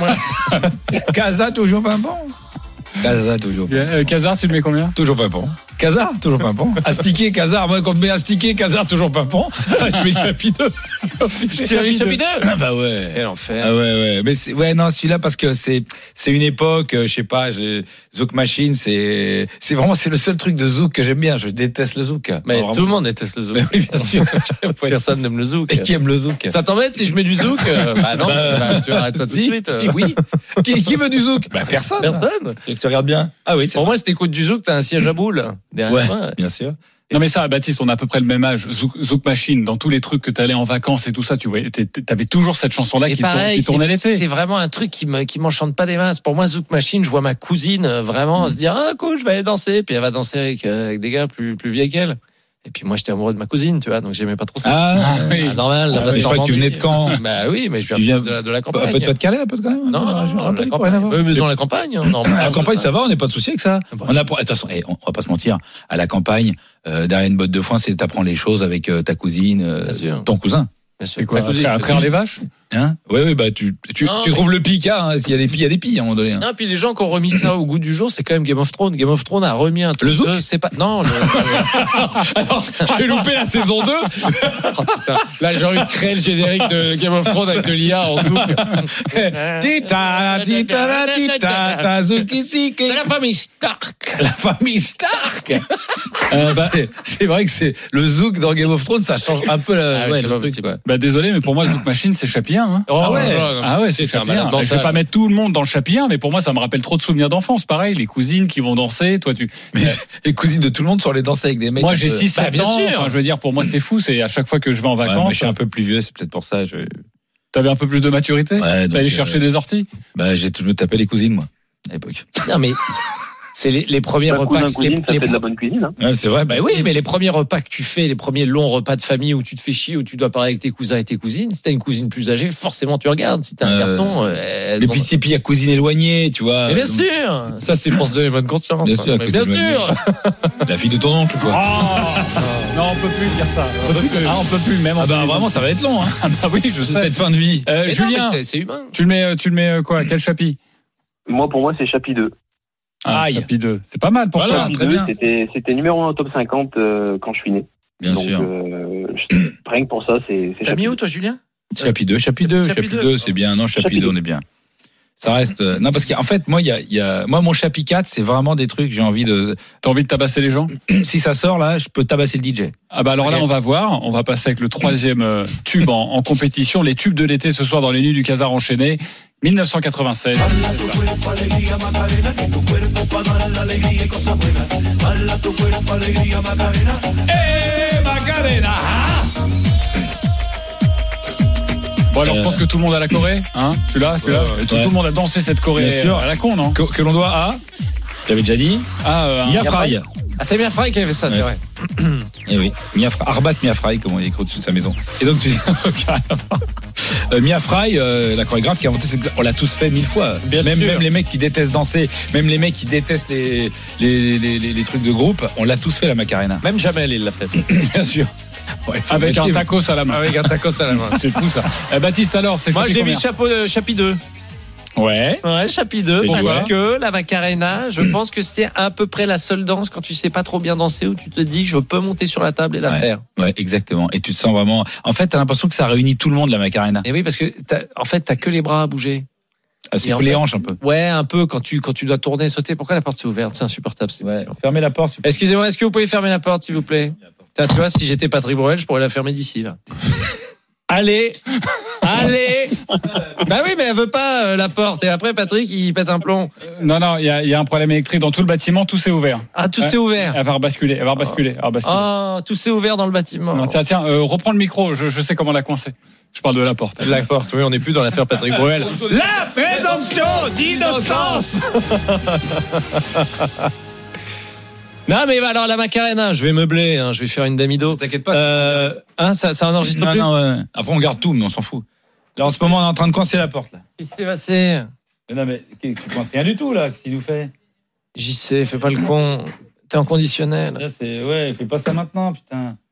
Casa toujours pimpon. Casa toujours.
Casar, tu le mets combien?
Toujours pimpon. Casar, toujours pimpant. Astiqué, Casar. Moi, quand on met Astiqué, Casar, toujours pimpant. Tu mets Chapi 2.
Tu as mis Chapi 2?
Ah bah ouais.
Quel enfer.
Ah ouais. Mais non, celui-là, parce que c'est une époque, je sais pas, Zouk Machine, c'est vraiment, c'est le seul truc de Zouk que j'aime bien. Je déteste le Zouk.
Mais
vraiment.
tout le monde déteste le Zouk.
Mais oui, bien sûr.
Personne n'aime le Zouk.
Et qui aime le Zouk?
Ça t'embête si je mets du Zouk? Bah non, tu arrêtes ça tout de suite.
Oui. Qui veut du Zouk? Bah personne.
Personne.
Tu regardes bien. Ah oui,
Pour moi, si t'écoutes du Zouk, t'as un siège à boule derrière
ouais,
toi.
bien sûr.
Non mais ça, Baptiste, on a à peu près le même âge. Zouk Machine, dans tous les trucs que t'allais en vacances et tout ça, tu vois, t'avais toujours cette chanson-là qui tournait l'été.
C'est vraiment un truc qui m'enchante pas des masses. Pour moi, Zouk Machine, je vois ma cousine vraiment se dire ah cool, je vais aller danser, puis elle va danser avec des gars plus vieilles qu'elle. Et puis moi, j'étais amoureux de ma cousine, tu vois, donc j'aimais pas trop ça.
Ah oui.
Normal.
Je crois que tu venais de Caen.
Bah oui, mais je viens de la campagne.
Un peu de Pas-de-Calais, un peu quand même.
Non, la campagne. Mais dans la campagne.
À la campagne, ça va, on n'est pas de souci avec ça. On a, de toute façon, on va pas se mentir. À la campagne, derrière une botte de foin, c'est t'apprends les choses avec ta cousine, ton cousin.
C'est quoi, à traire les vaches?
Hein? Oui, bah, tu trouves le picard, hein. S'il y a des pilles, à un moment donné. Hein.
Non, puis les gens qui ont remis ça au goût du jour, c'est quand même Game of Thrones. Game of Thrones a remis un truc.
Le Zouk?
C'est pas, non,
Alors, j'ai loupé la saison 2.
Oh, putain. Là, j'ai envie de créer le générique de Game of Thrones avec de l'IA en Zouk.
Tita, Zouk ici.
C'est la famille Stark.
La famille Stark. C'est vrai que c'est le Zouk dans Game of Thrones, ça change un peu le truc, quoi.
Bah désolé, mais pour moi Zouk Machine c'est Chapi 1. Hein.
Oh,
ouais, c'est Chapi 1. Je vais pas mettre tout le monde dans le Chapi 1, mais pour moi ça me rappelle trop de souvenirs d'enfance. Pareil, les cousines qui vont danser, toi tu.
Mais les cousines de tout le monde sont allées danser avec des mecs.
Moi j'ai 6-7
bien
ans.
sûr.
Enfin, je veux dire, pour moi c'est fou. C'est à chaque fois que je vais en vacances.
Ouais, je suis un peu plus vieux, c'est peut-être pour ça.
T'avais un peu plus de maturité.
Ouais,
t'es allé chercher des orties.
Bah j'ai toujours tapé les cousines moi à l'époque.
Non mais. C'est les premiers repas.
Ça fait de la bonne cuisine. Hein.
Ouais, c'est vrai.
Bah oui, mais les premiers repas que tu fais, les premiers longs repas de famille où tu te fais chier, où tu dois parler avec tes cousins et tes cousines, si t'as une cousine plus âgée, forcément tu regardes. Si t'as un garçon.
Mais puis il y a cousine éloignée, tu vois.
Mais bien sûr. Ça, c'est pour se donner bonne conscience.
Bien sûr.
Bien sûr.
La fille de ton oncle, quoi.
Non, on peut plus dire ça. On peut plus. Même.
Ah bah vraiment, ça va être long. Hein.
Ah bah oui, je sais.
Cette fin de vie.
Julien, c'est humain.
Tu le mets quoi? Quel Chapi?
Pour moi, c'est Chapi 2.
Chapi 2. C'est pas mal. Pourquoi?
Chapi 2, c'était numéro 1 au top 50 quand je suis né.
Bien sûr.
Rien que pour ça, c'est
T'as mis où, toi, Julien?
Chapi 2, c'est bien. Non, Chapi 2, on est bien. Ça reste. Non, parce qu'en fait, moi, moi, mon Chapi 4, c'est vraiment des trucs, j'ai envie de.
T'as envie de tabasser les gens?
Si ça sort, là, je peux tabasser le DJ.
Ah bah alors là, on va voir. On va passer avec le troisième tube en compétition. Les tubes de l'été ce soir dans les nuits du Casar enchaîné. 1996. Bon alors, je pense que tout le monde a la Corée, hein? Tu l'as? Tout le monde a dansé cette Corée à la con, non?
Que l'on doit à. J'avais déjà dit. Mia Fry.
Ah, c'est Mia Fry qui avait fait ça, c'est vrai.
Et oui, Arbat Mia Fry, comme on écrit au-dessus de sa maison. Et donc, Mia Fry, la chorégraphe qui a inventé cette... On l'a tous fait 1000 fois. Même les mecs qui détestent danser, même les mecs qui détestent les trucs de groupe, on l'a tous fait, la Macarena.
Même Jamel, il l'a fait.
Bien sûr.
Ouais, avec un tacos à la main. C'est fou ça. Baptiste, alors, c'est
moi, j'ai mis Chapi 2.
Ouais,
Chapi 2, parce que la Macarena, je pense que c'est à peu près la seule danse quand tu sais pas trop bien danser où tu te dis je peux monter sur la table et la faire.
Ouais, exactement. Et tu te sens vraiment. En fait, t'as l'impression que ça réunit tout le monde, la Macarena.
Et oui, parce que t'as que les bras à bouger.
C'est que les hanches un peu.
Ouais, un peu quand tu dois tourner et sauter. Pourquoi la porte s'est ouverte? C'est insupportable.
Fermez la porte.
Excusez-moi, est-ce que vous pouvez fermer la porte, s'il vous plaît? Tu vois, si j'étais Patrick Bruel, je pourrais la fermer d'ici là. Allez. Bah oui, mais elle veut pas la porte. Et après, Patrick, il pète un plomb.
Non, il y a un problème électrique dans tout le bâtiment. Tout s'est ouvert.
Ah, tout s'est ouvert.
Elle va rebasculer.
Ah, tout s'est ouvert dans le bâtiment.
Non, tiens, reprends le micro. Je sais comment la coincer. Je parle de la porte.
La porte, oui, on n'est plus dans l'affaire Patrick Bruel. La présomption d'innocence. Non, mais alors la Macarena, je vais meubler, je vais faire une damido.
T'inquiète pas.
Ça enregistre plus.
Non. Après, on garde tout, mais on s'en fout. Là, en ce moment, on est en train de coincer la porte. Là.
Qu'est-ce qui s'est passé?
Non, mais tu coinces rien du tout, là. Qu'est-ce qu'il nous fait?
JC, fais pas le con. T'es en conditionnel.
Là, fais pas ça maintenant, putain.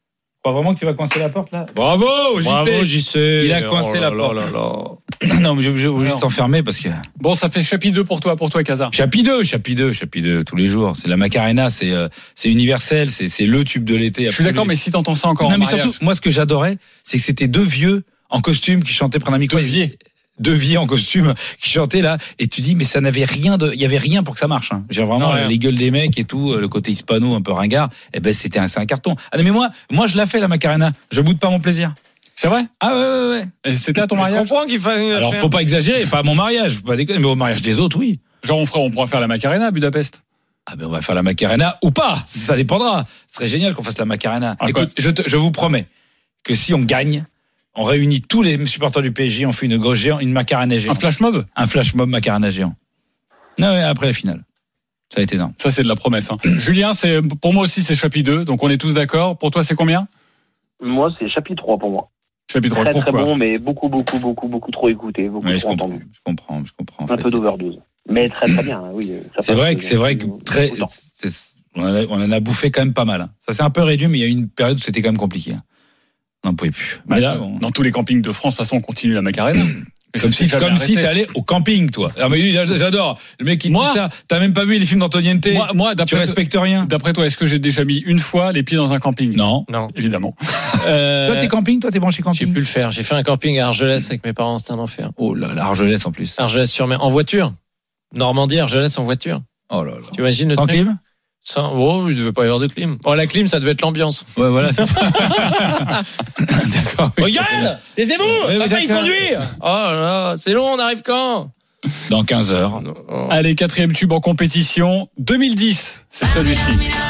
Pas vraiment que tu vas coincer la porte là. Bravo,
JC.
Il a coincé la porte. Non, mais je vais juste s'enfermer parce que.
Bon, ça fait chapitre 2 pour toi, Casa.
Chapitre 2 tous les jours. C'est la Macarena, c'est universel, c'est le tube de l'été.
Je suis d'accord, mais si t'entends ça encore
non,
en
mais
mariage.
surtout, moi, ce que j'adorais, c'est que c'était deux vieux en costume qui chantaient près d'un micro. Deux vieux en costume qui chantaient là, et tu dis, mais ça n'avait rien il y avait rien pour que ça marche, hein. J'ai vraiment les gueules des mecs et tout, le côté hispano un peu ringard, et ben, c'est un carton. Ah, mais moi, je la fais, la Macarena. Je boude pas mon plaisir.
C'est vrai?
Ah ouais.
Et c'était à ton mariage?
Je comprends qu'il fasse.
Alors, faut pas exagérer, pas à mon mariage, faut pas déconner, mais au mariage des autres, oui.
Genre, on pourra faire la Macarena à Budapest.
Ah ben, on va faire la Macarena ou pas, ça dépendra. Ce serait génial qu'on fasse la Macarena.
Ah,
écoute, je vous promets que si on gagne, on réunit tous les supporters du PSG, on fait une Macarena géant.
Un flash mob?
Un flash mob Macarena géant. Non, ouais, après la finale. Ça a été énorme.
Ça, c'est de la promesse, hein. Julien, pour moi aussi, c'est chapitre 2, donc on est tous d'accord. Pour toi, c'est combien?
Moi, c'est chapitre 3 pour moi.
Chapitre 3,
très,
pourquoi?
très bon, mais beaucoup trop écouté, beaucoup trop entendu.
Je comprends.
Un peu d'overdose. Mais très bien, oui.
C'est vrai que très, on en a bouffé quand même pas mal. Ça s'est un peu réduit, mais il y a eu une période où c'était quand même compliqué. On n'en pouvait plus.
Mais là, dans tous les campings de France, de toute façon, on continue la Macarena.
Comme si t'allais au camping, toi. Ah, mais j'adore. Le mec qui dit ça. T'as même pas vu les films d'Antoniente?
Moi,
tu respectes rien.
D'après toi, est-ce que j'ai déjà mis une fois les pieds dans un camping?
Non,
évidemment.
Toi, t'es camping, toi, t'es branché camping?
J'ai pu le faire. J'ai fait un camping à Argelès avec mes parents, c'était un enfer.
Oh là, Argelès en plus.
Argelès-sur-Mer, en voiture. Normandie, Argelès en voiture.
Oh là là.
Tu imagines le
truc? Sans clim?
Il devait pas y avoir de clim. Oh, la clim, ça devait être l'ambiance.
Ouais, voilà, c'est ça. D'accord.
Regarde! Taisez-vous! Papa, il conduit! Oh là là, c'est long, on arrive quand?
Dans 15 heures.
Allez, 4e tube en compétition. 2010, c'est celui-ci.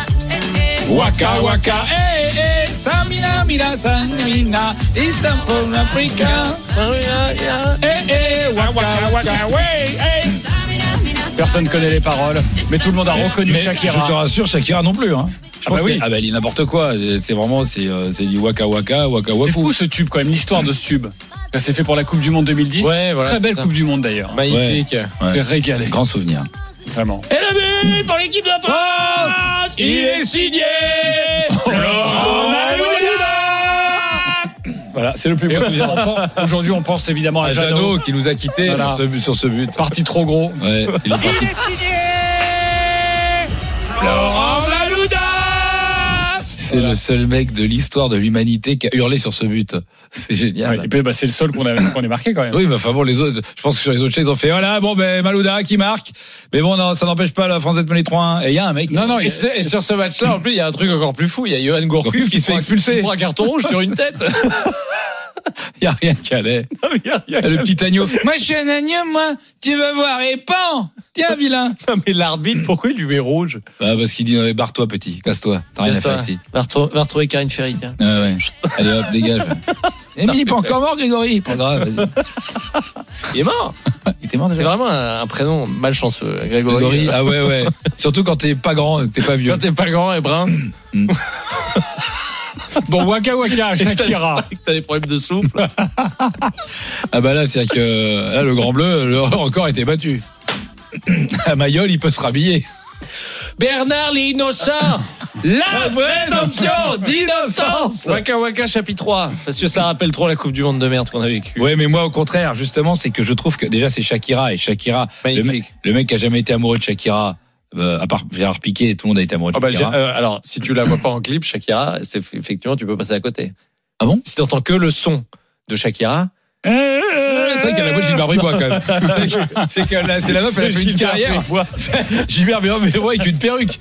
Waka waka, Samina, mina, Samina, Istanbul, Africa. Waka waka, way,
Personne connaît les paroles, mais tout le monde a reconnu Shakira.
Je te rassure, Shakira non plus, hein. Je pense
oui.
Elle dit n'importe quoi. C'est vraiment, c'est du waka waka, waka waka.
C'est fou ce tube quand même, l'histoire de ce tube. Ça s'est fait pour la Coupe du Monde 2010.
Ouais, voilà,
très belle Coupe du Monde d'ailleurs.
Magnifique.
Ouais.
C'est régalé.
Grand souvenir.
Vraiment.
Et le but pour l'équipe de France, il est signé Laurent Maloula.
Voilà, c'est le plus beau souvenir. Aujourd'hui, on pense évidemment à Jeannot
qui nous a quittés sur ce but.
Parti trop gros.
Ouais, il est
Il est signé Laurent Maloula.
C'est le seul mec de l'histoire de l'humanité qui a hurlé sur ce but. C'est génial.
Ouais, et puis, c'est le seul qu'on ait marqué quand même.
Oui, mais enfin bon, les autres, je pense que sur les autres chaînes, ils ont fait, voilà, bon, Malouda qui marque. Mais bon, non, ça n'empêche pas la France d'être menée 3-1. Et il y a un mec.
Non,
et sur ce match-là, en plus, il y a un truc encore plus fou. Il y a Johan Gourcuff qui se fait expulser pour un carton rouge sur une tête.
Il n'y a rien qui allait. Le petit agneau. Moi, je suis un agneau, moi. Tu vas voir. Et pan. Tiens, vilain.
Non, mais l'arbitre, pourquoi il lui met rouge?
Parce qu'il dit, barre-toi, petit. Casse-toi. T'as rien à faire ici.
Va retrouver Karine Ferry, tiens.
Ouais. Allez, hop, dégage. Mais il n'est pas encore mort, Grégory. Pas grave, vas-y.
Il est mort.
Il était mort déjà.
C'est vraiment un prénom malchanceux, Grégory.
Ah ouais. Surtout quand t'es pas grand, que t'es pas vieux.
Quand t'es pas grand et brun.
Bon, waka waka, Shakira.
T'as des problèmes de souffle.
Ah bah là, c'est que là, le Grand Bleu, le record était battu. À Mayol, il peut se rhabiller.
Bernard l'innocent, la présomption d'innocence. Waka waka chapitre 3, parce que ça rappelle trop la Coupe du Monde de merde qu'on a vécue.
Ouais, mais moi au contraire, justement, c'est que je trouve que déjà c'est Shakira, et Shakira, le mec qui a jamais été amoureux de Shakira, à part Gérard Piqué, tout le monde a été amoureux de Shakira.
Alors, si tu la vois pas en clip, Shakira, effectivement, tu peux passer à côté.
Ah bon?
Si t'entends que le son de Shakira.
C'est vrai qu'il y a la voix de Gilbert Bribois quand même. C'est la meuf, elle a fait une carrière. Gilbert Bribois avec une perruque.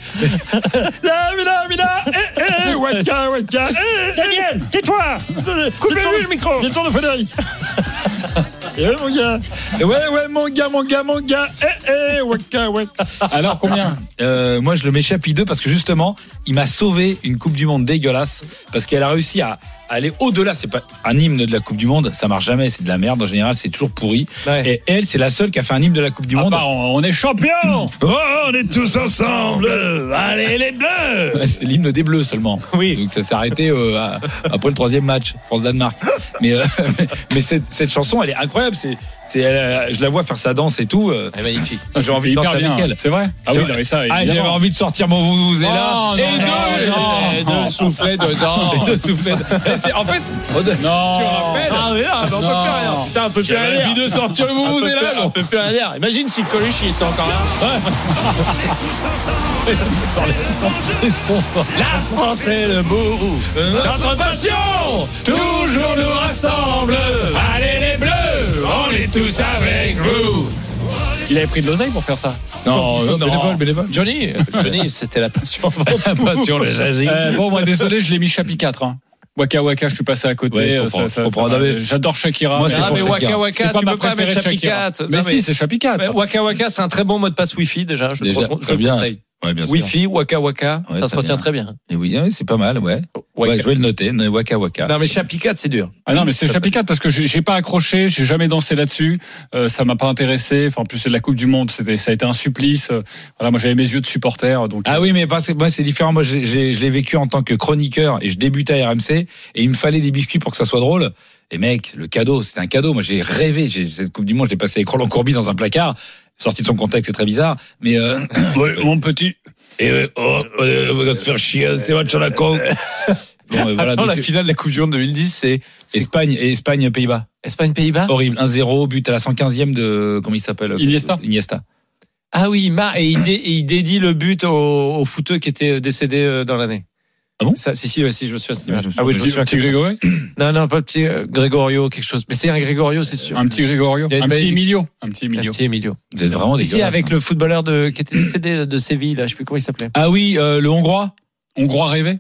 Waka waka. Daniel, tais-toi. Coupez-lui le micro. J'ai le tour de Frédéric. Mon gars. Ouais, mon gars. Waka waka. Alors combien?
Moi, je le mets chapitre 2 parce que justement, il m'a sauvé une Coupe du Monde dégueulasse parce qu'elle a réussi à aller au-delà. C'est pas un hymne de la Coupe du Monde, ça marche jamais, c'est de la merde en général, c'est toujours pourri. Ouais. Et elle, c'est la seule qui a fait un hymne de la Coupe du Monde.
On est champions.
Oh, on est tous ensemble. Allez les Bleus.
Ouais, c'est l'hymne des Bleus seulement.
Oui.
Donc ça s'est arrêté après le 3e match, France-Danemark. Mais cette chanson, elle est incroyable. je la vois faire sa danse et tout.
C'est magnifique.
J'ai envie de danser avec elle.
C'est vrai. Ah oui, non, mais ça.
J'avais envie de sortir mon vuvuzela
Oh,
et de souffler dedans. En fait,
Non.
On peut plus rien.
on peut plus rien. Envie de sortir le vuvuzela.
On peut plus rien dire. Imagine si Colucci était encore là.
La France est le bourreau. Notre passion toujours nous rassemble. Allez les Bleus, on est tous avec vous.
Il avait pris de l'oseille pour faire ça.
Non, bénévole.
Johnny, c'était la passion.
La passion, le jazzy.
Bon, moi, désolé, je l'ai mis Chapi 4. Hein. Waka Waka, je suis passé à côté.
Ouais, je comprends.
J'adore Shakira.
Moi, c'est
Mais
pour
Waka
Shakira.
Waka,
C'est pas
tu
ma
peux pas
préférée
mettre
de
Chapi
Shakira.
4.
Mais si, c'est Chapi 4.
Waka Waka, c'est un très bon mot de passe Wi-Fi déjà. Je
Très bien.
conseille.
Ouais, bien sûr.
Wi-Fi, Waka Waka,
Ouais,
ça se
très
retient
bien.
très bien.
Et oui, c'est pas mal, ouais. Ouais, je vais le noter. Waka Waka.
Non, mais Chapi 4, c'est dur.
Ah non, mais c'est Chapi 4 parce que j'ai pas accroché, j'ai jamais dansé là-dessus. Ça m'a pas intéressé. Enfin, en plus, c'est de la Coupe du Monde. Ça a été un supplice. Voilà, moi, j'avais mes yeux de supporter. Donc,
Ah oui, mais moi, c'est différent. Moi, je l'ai vécu en tant que chroniqueur et je débutais à RMC et il me fallait des biscuits pour que ça soit drôle. Et mec, le cadeau, c'était un cadeau. Moi, j'ai rêvé. Cette Coupe du Monde, je l'ai passé avec Roland Courbis dans un placard. Sorti de son contexte, c'est très bizarre. Mais mon petit. Et on va se faire chier. C'est match à la con. Bon, voilà,
Attends, la finale de la Coupe du Monde 2010, c'est
Espagne, Pays-Bas.
Espagne-Pays-Bas.
Horrible. 1-0, but à la 115e de, comment il s'appelle? Iniesta.
Ah oui, et il dédie le but au footeux qui était décédé dans l'année.
Ah bon?
Ça, si, je me souviens.
Ah oui, je me souviens.
petit Grégory.
Non, pas le petit Grégorio, quelque chose. Mais c'est un Grégorio, c'est sûr.
Un petit Grégorio.
Il y a
Un
une
petit
malédiction.
Emilio.
Vous êtes vraiment des
Ici, avec le footballeur qui était décédé de Séville, là, je sais plus comment il s'appelait.
Ah oui, le Hongrois.
Hongrois rêvé.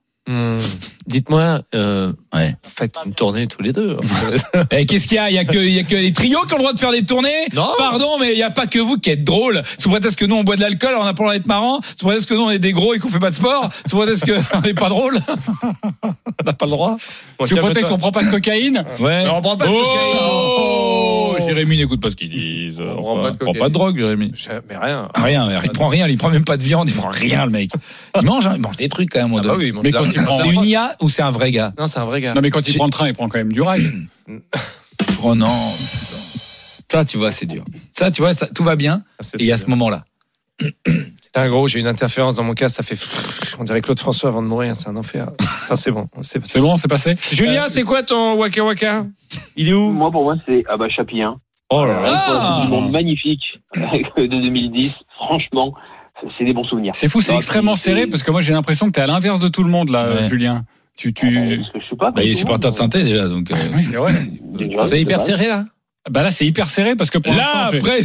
Dites-moi,
Ouais.
faites une tournée tous les deux.
Et qu'est-ce qu'il y a? Il y a que les trios qui ont le droit de faire des tournées?
Non.
Pardon, mais il y a pas que vous qui êtes drôle. Sous prétexte que nous on boit de l'alcool, alors on a pas le droit d'être marrant. Sous prétexte que nous on est des gros et qu'on fait pas de sport. Sous prétexte qu'on n'est pas drôle. On n'a pas le droit.
Sous prétexte qu'on prend pas de cocaïne.
Ouais.
On prend pas de cocaïne.
Oh, Jérémy n'écoute pas ce qu'ils disent.
On prend pas de
prend
cocaïne.
pas de drogue, Jérémy.
Mais rien.
Rien, il prend rien, il prend même pas de viande, il prend rien, le mec. Il mange des trucs quand même.
Ah bah oui, il mange
Mais
de la-
quand il prend.
C'est une IA ou c'est un vrai gars?
Non, c'est un vrai gars.
Non, mais quand il prend le train, il prend quand même du rail.
Oh non. Putain. Ça, tu vois, c'est dur. Ça, tu vois, tout va bien. Et il y a ce moment-là.
C'est un gros, j'ai une interférence dans mon casque, ça fait. On dirait Claude François avant de mourir, c'est un enfer. Enfin, c'est bon.
C'est bon, c'est passé.
Julien, c'est quoi ton Waka Waka? Il est où?
Moi, pour moi, c'est Chapi 1.
Oh là là.
Pour la Coupe du Monde magnifique de 2010. Franchement, c'est des bons souvenirs.
C'est fou, c'est
Non,
extrêmement serré parce que moi j'ai l'impression que t'es à l'inverse de tout le monde là,
Ouais.
Julien.
Parce que je suis pas.
Il est supporter de synthé déjà, donc.
Oui, c'est vrai.
C'est hyper serré là.
Bah là, c'est hyper serré parce que pour
Là,
l'instant,
après,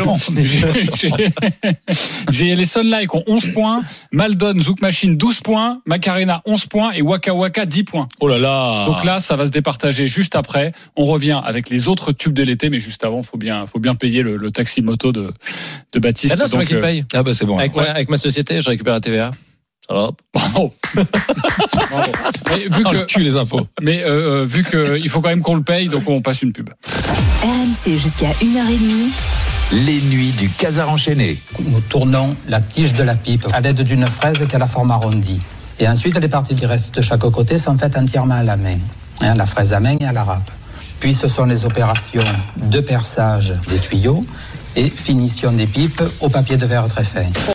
j'ai les Sun Like ont 11 points, Maldon, Zouk Machine 12 points, Macarena 11 points et Waka Waka 10 points.
Oh là là.
Donc là, ça va se départager juste après. On revient avec les autres tubes de l'été, mais juste avant, faut bien payer le taxi moto de Baptiste.
Ah non, c'est moi qui le paye.
Ah bah c'est bon.
Avec ma société, je récupère la TVA. Alors,
Bravo. Bravo. Mais vu
Oh,
que
le cul, les impôts.
Mais vu qu'il faut quand même qu'on le paye, donc on passe une pub.
RMC jusqu'à 1h30.
Les nuits du Casar enchaîné.
Nous tournons la tige de la pipe à l'aide d'une fraise qui a la forme arrondie. Et ensuite, les parties qui restent de chaque côté sont faites entièrement à la main. La fraise à main et à la râpe. Puis ce sont les opérations de perçage des tuyaux et finition des pipes au papier de verre très fin.